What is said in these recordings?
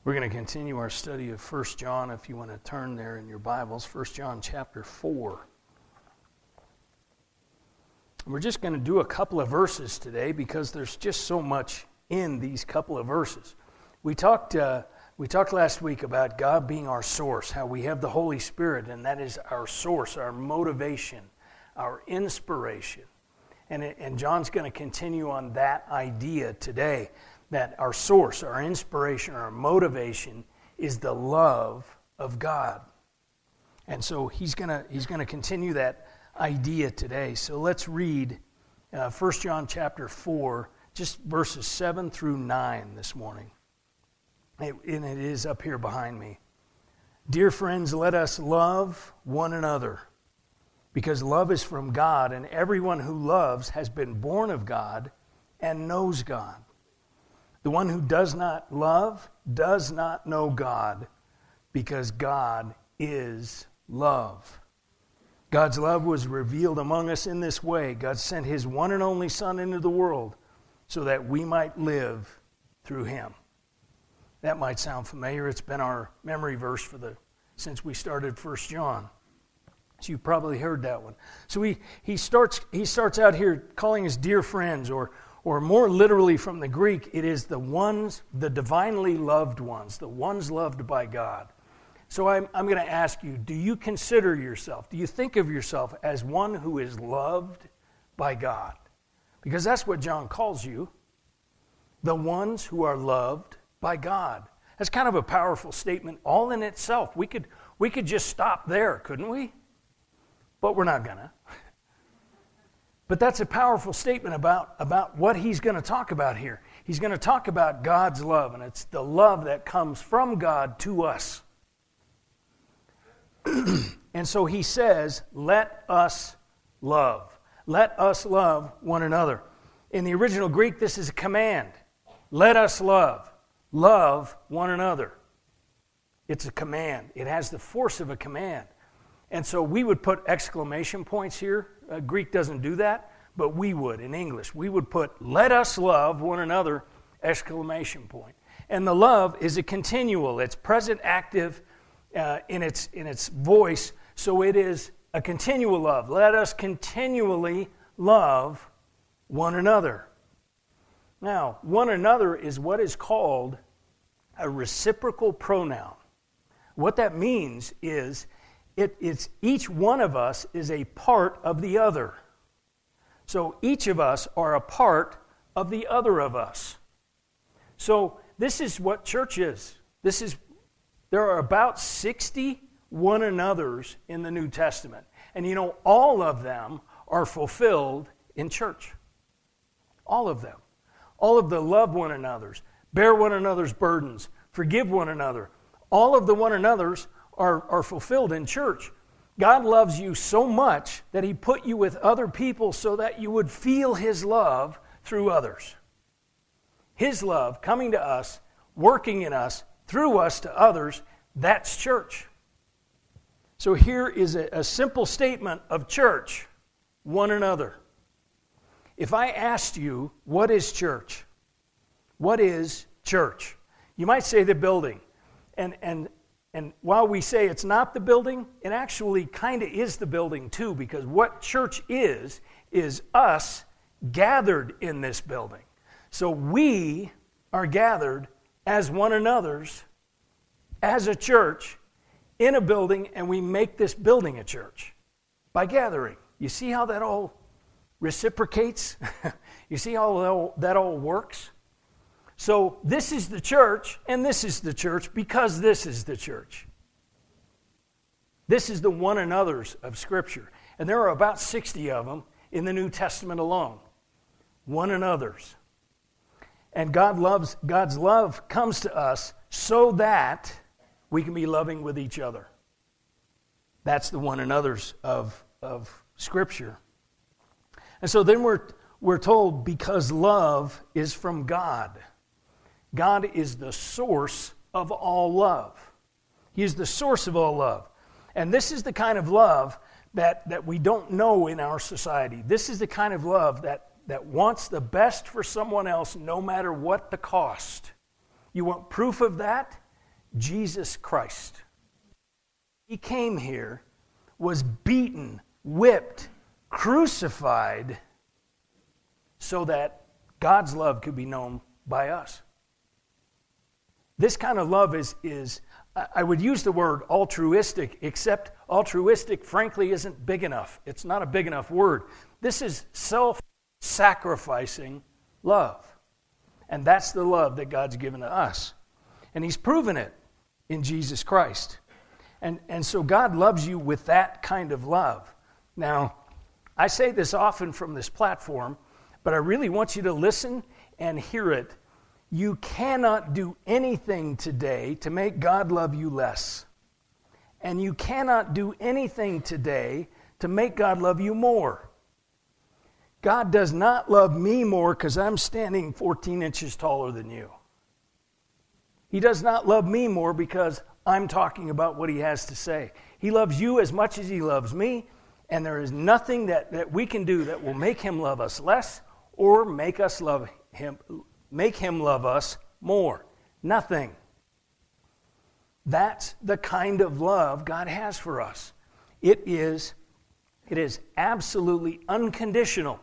We're going to continue our study of 1 John, if you want to turn there in your Bibles, 1 John chapter 4. And we're just going to do a couple of verses today because there's just so much in these couple of verses. We talked last week about God being our source, how we have the Holy Spirit, and that is our source, our motivation, our inspiration. And John's going to continue on that idea today, that our source, our inspiration, our motivation is the love of God. And so he's going to continue that idea today. So let's read 1 John chapter 4, just verses 7 through 9 this morning. And it is up here behind me. Dear friends, let us love one another, because love is from God, and everyone who loves has been born of God and knows God. The one who does not love does not know God, because God is love. God's love was revealed among us in this way. God sent His one and only Son into the world so that we might live through Him. That might sound familiar. It's been our memory verse since we started 1 John. So you've probably heard that one. So he starts out here calling us dear friends, or more literally from the Greek, it is the divinely loved ones, the ones loved by God. So I'm going to ask you, do you consider yourself, do you think of yourself as one who is loved by God? Because that's what John calls you, the ones who are loved by God. That's kind of a powerful statement all in itself. We could just stop there, couldn't we? But we're not going to. But that's a powerful statement about what he's going to talk about here. He's going to talk about God's love, and it's the love that comes from God to us. And so he says, let us love. Let us love one another. In the original Greek, this is a command. Let us love. Love one another. It's a command. It has the force of a command. And so we would put exclamation points here. Greek doesn't do that, but we would in English. We would put, let us love one another, exclamation point. And the love is a continual. It's present active in its voice, so it is a continual love. Let us continually love one another. Now, one another is what is called a reciprocal pronoun. What that means is it's each one of us is a part of the other. So each of us are a part of the other of us. So this is what church is. There are about 60 one another's in the New Testament. And all of them are fulfilled in church. All of them. All of the love one another's, bear one another's burdens, forgive one another. All of the one another's are fulfilled in church. God loves you so much that He put you with other people so that you would feel His love through others. His love coming to us, working in us, through us to others, that's church. So here is a simple statement of church, one another. If I asked you, what is church? What is church? You might say the building. And while we say it's not the building, it actually kind of is the building too, because what church is us gathered in this building. So we are gathered as one another's, as a church, in a building, and we make this building a church by gathering. You see how that all reciprocates? You see how that all works? So this is the church, and this is the church because this is the church. This is the one another's of Scripture. And there are about 60 of them in the New Testament alone. One another's. And God's love comes to us so that we can be loving with each other. That's the one another's of Scripture. And so then we're told because love is from God. God is the source of all love. He is the source of all love. And this is the kind of love that we don't know in our society. This is the kind of love that wants the best for someone else no matter what the cost. You want proof of that? Jesus Christ. He came here, was beaten, whipped, crucified, so that God's love could be known by us. This kind of love is I would use the word altruistic, except altruistic, frankly, isn't big enough. It's not a big enough word. This is self-sacrificing love. And that's the love that God's given to us. And He's proven it in Jesus Christ. And so God loves you with that kind of love. Now, I say this often from this platform, but I really want you to listen and hear it. You cannot do anything today to make God love you less. And you cannot do anything today to make God love you more. God does not love me more because I'm standing 14 inches taller than you. He does not love me more because I'm talking about what He has to say. He loves you as much as He loves me, and there is nothing that we can do that will make Him love us less or make Him love us more. Nothing. That's the kind of love God has for us. It is absolutely unconditional.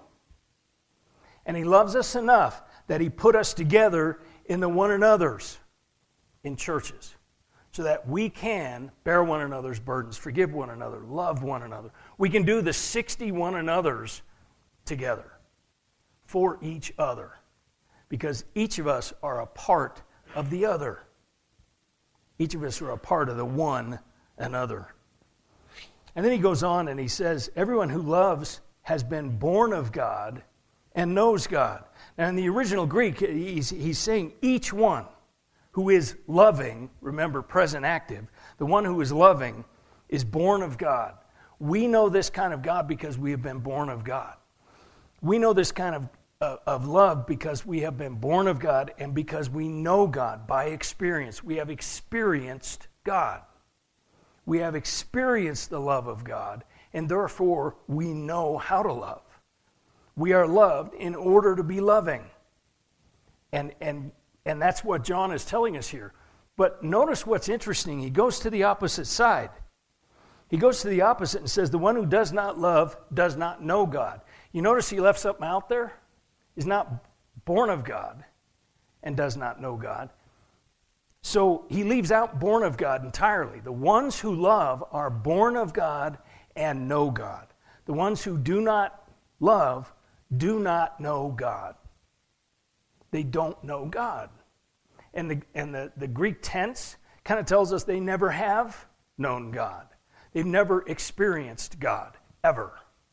And He loves us enough that He put us together in the one another's in churches so that we can bear one another's burdens, forgive one another, love one another. We can do the 60 one another's together for each other because each of us are a part of the other. Each of us are a part of the one another. And then he goes on and he says, everyone who loves has been born of God and knows God. Now in the original Greek, he's saying each one who is loving, remember present active, the one who is loving is born of God. We know this kind of God because we have been born of God. We know this kind of love because we have been born of God and because we know God by experience. We have experienced God. We have experienced the love of God, and therefore we know how to love. We are loved in order to be loving. And that's what John is telling us here. But notice what's interesting. He goes to the opposite side. He goes to the opposite and says, the one who does not love does not know God. You notice he left something out there? He's not born of God and does not know God. So he leaves out born of God entirely. The ones who love are born of God and know God. The ones who do not love do not know God. They don't know God. And the Greek tense kind of tells us they never have known God. They've never experienced God, ever.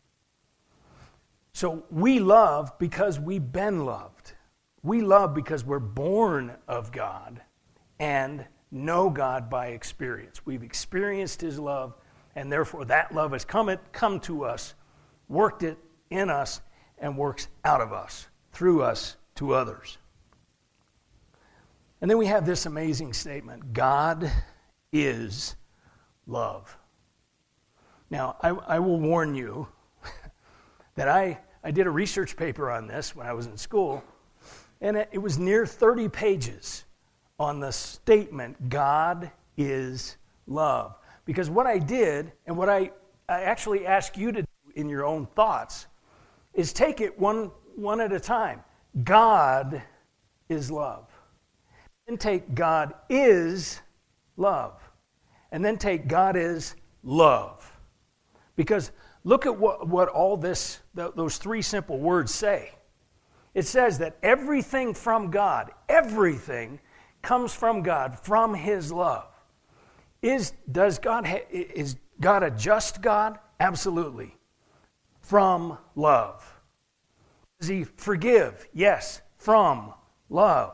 So we love because we've been loved. We love because we're born of God and know God by experience. We've experienced His love, and therefore that love has come to us, worked it in us, and works out of us, through us, to others. And then we have this amazing statement, God is love. Now, I will warn you that I did a research paper on this when I was in school, and it was near 30 pages on the statement, God is love. Because what I did, and what I actually ask you to do in your own thoughts, is take it one at a time. God is love. Then take God is love. And then take God is love. Because look at what all those three simple words say. It says that everything from God, everything comes from God, from His love. Is God a just God? Absolutely. From love. Does He forgive? Yes, from love.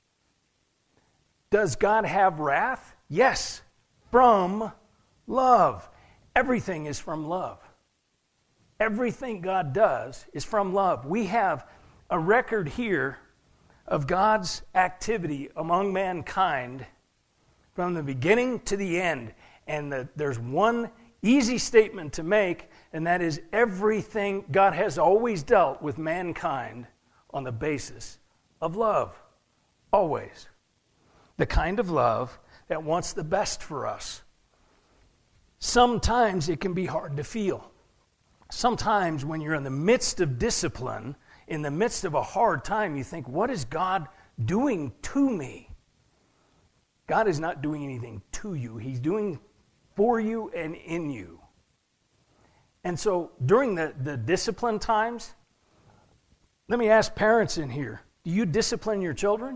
Does God have wrath? Yes, from love. Everything is from love. Everything God does is from love. We have a record here of God's activity among mankind from the beginning to the end. And there's one easy statement to make, and that is everything God has always dealt with mankind on the basis of love. Always. The kind of love that wants the best for us. Sometimes it can be hard to feel. Sometimes when you're in the midst of discipline, in the midst of a hard time, you think, what is God doing to me? God is not doing anything to you. He's doing for you and in you. And so during the discipline times, let me ask parents in here, do you discipline your children?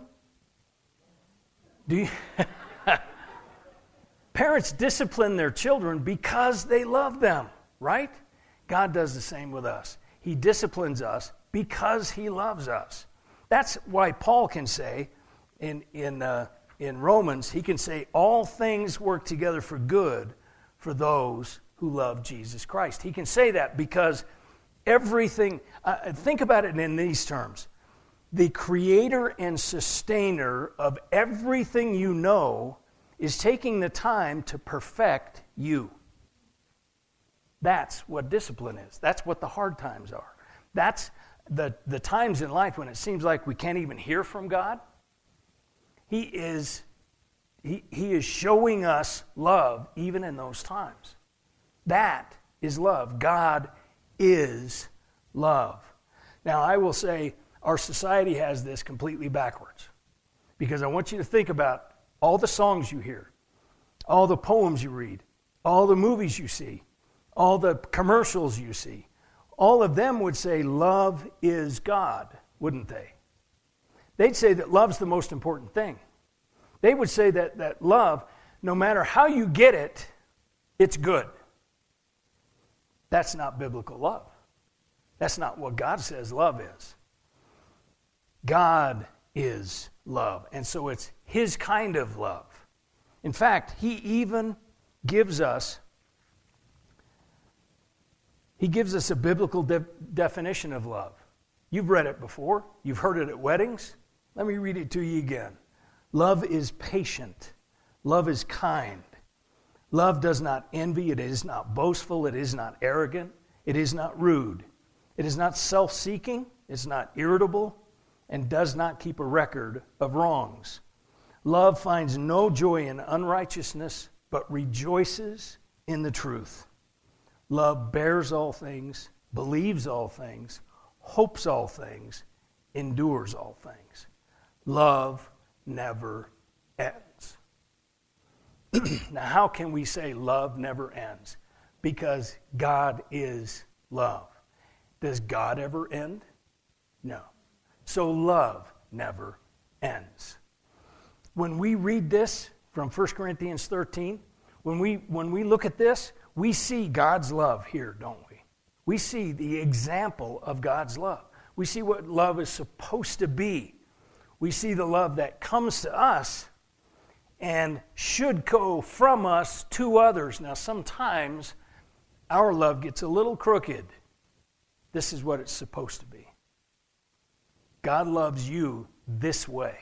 Do you? Parents discipline their children because they love them, right? God does the same with us. He disciplines us because he loves us. That's why Paul can say in Romans, he can say, all things work together for good for those who love Jesus Christ. He can say that because everything, think about it in these terms. The creator and sustainer of everything you know is taking the time to perfect you. That's what discipline is. That's what the hard times are. That's the times in life when it seems like we can't even hear from God. He is showing us love even in those times. That is love. God is love. Now, I will say our society has this completely backwards, because I want you to think about all the songs you hear, all the poems you read, all the movies you see, all the commercials you see. All of them would say love is God, wouldn't they? They'd say that love's the most important thing. They would say that love, no matter how you get it, it's good. That's not biblical love. That's not what God says love is. God is love, and so it's his kind of love. In fact, he even gives us a biblical definition of love. You've read it before. You've heard it at weddings. Let me read it to you again. Love is patient. Love is kind. Love does not envy. It is not boastful. It is not arrogant. It is not rude. It is not self-seeking. It's not irritable, and does not keep a record of wrongs. Love finds no joy in unrighteousness, but rejoices in the truth. Love bears all things, believes all things, hopes all things, endures all things. Love never ends. Now, how can we say love never ends? Because God is love. Does God ever end? No. So love never ends. When we read this from 1 Corinthians 13, when we look at this, we see God's love here, don't we? We see the example of God's love. We see what love is supposed to be. We see the love that comes to us and should go from us to others. Now, sometimes our love gets a little crooked. This is what it's supposed to be. God loves you this way.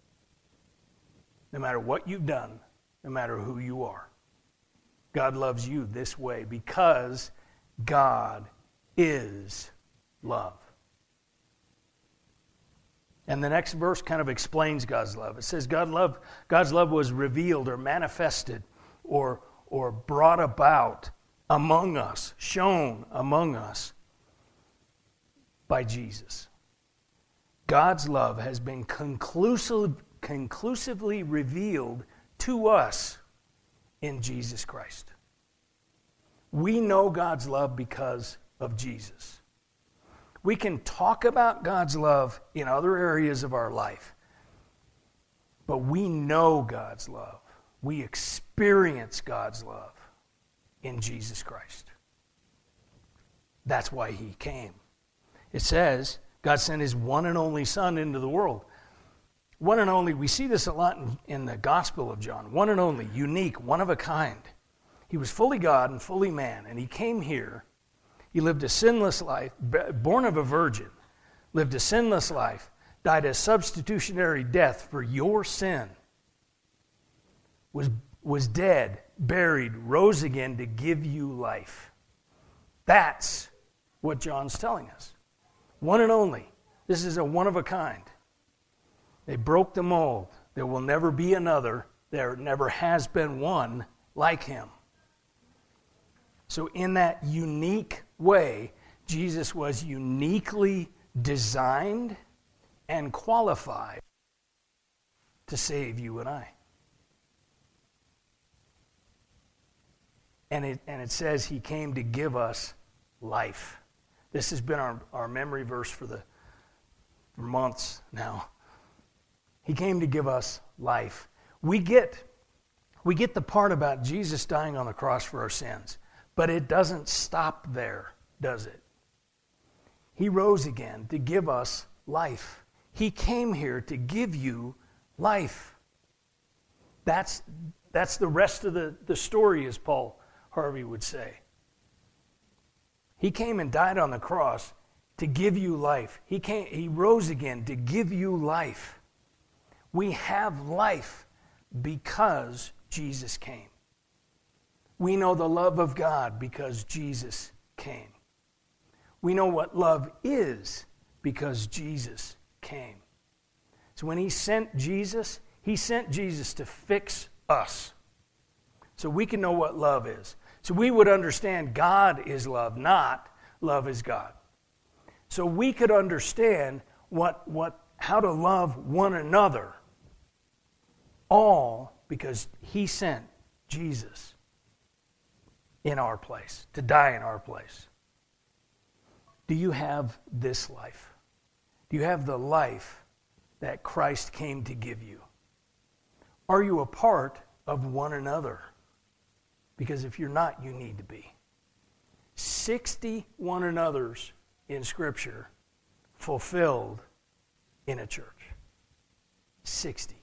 No matter what you've done, no matter who you are. God loves you this way because God is love. And the next verse kind of explains God's love. It says God's love was revealed or manifested or brought about among us, shown among us by Jesus. God's love has been conclusively revealed to us in Jesus Christ. We know God's love because of Jesus. We can talk about God's love in other areas of our life, but we know God's love. We experience God's love in Jesus Christ. That's why he came. It says God sent his one and only Son into the world. One and only, we see this a lot in the Gospel of John. One and only, unique, one of a kind. He was fully God and fully man, and he came here. He lived a sinless life, born of a virgin, lived a sinless life, died a substitutionary death for your sin, was dead, buried, rose again to give you life. That's what John's telling us. One and only. This is a one of a kind. They broke the mold. There will never be another There never has been one like him. So in that unique way, Jesus was uniquely designed and qualified to save you and I. And it says he came to give us life. This has been our memory verse for months now. He came to give us life. We get the part about Jesus dying on the cross for our sins, but it doesn't stop there, does it? He rose again to give us life. He came here to give you life. That's the rest of the story, as Paul Harvey would say. He came and died on the cross to give you life. He rose again to give you life. We have life because Jesus came. We know the love of God because Jesus came. We know what love is because Jesus came. So when he sent Jesus to fix us so we can know what love is. So we would understand God is love, not love is God. So we could understand how to love one another, all because he sent Jesus in our place, to die in our place. Do you have this life? Do you have the life that Christ came to give you? Are you a part of one another? Because if you're not, you need to be. 60 one another's in Scripture fulfilled in a church. 60.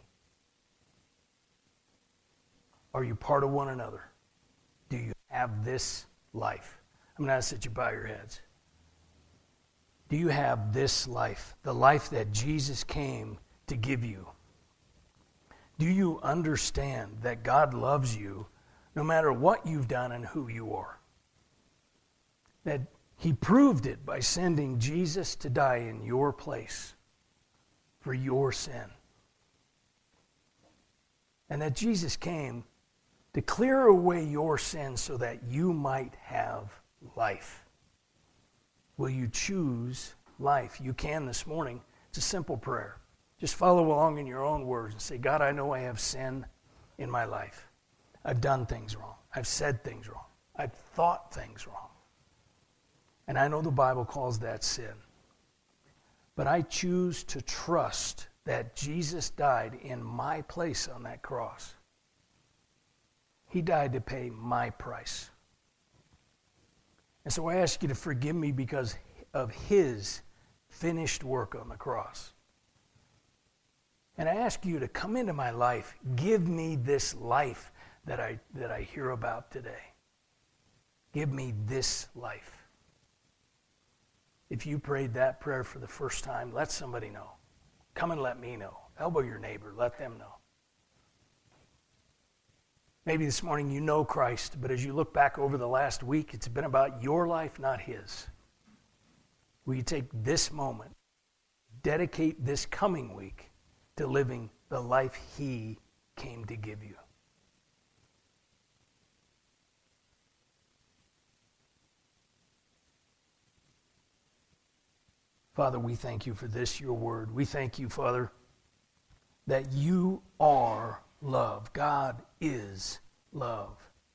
Are you part of one another? Do you have this life? I'm going to ask that you bow your heads. Do you have this life, the life that Jesus came to give you? Do you understand that God loves you no matter what you've done and who you are? That he proved it by sending Jesus to die in your place for your sin. And that Jesus came to clear away your sins so that you might have life. Will you choose life? You can this morning. It's a simple prayer. Just follow along in your own words and say, God, I know I have sin in my life. I've done things wrong. I've said things wrong. I've thought things wrong. And I know the Bible calls that sin. But I choose to trust that Jesus died in my place on that cross. He died to pay my price. And so I ask you to forgive me because of his finished work on the cross. And I ask you to come into my life. Give me this life that I hear about today. Give me this life. If you prayed that prayer for the first time, let somebody know. Come and let me know. Elbow your neighbor. Let them know. Maybe this morning you know Christ, but as you look back over the last week, it's been about your life, not his. Will you take this moment, dedicate this coming week to living the life he came to give you? Father, we thank you for this, your word. We thank you, Father, that you are love. God is love.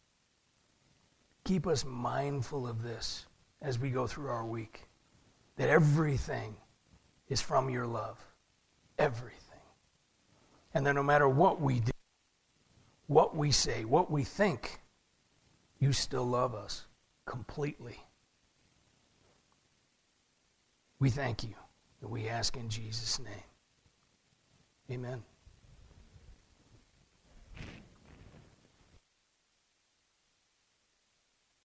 Keep us mindful of this as we go through our week, that everything is from your love. Everything. And that no matter what we do, what we say, what we think, you still love us completely. We thank you, and we ask in Jesus' name. Amen.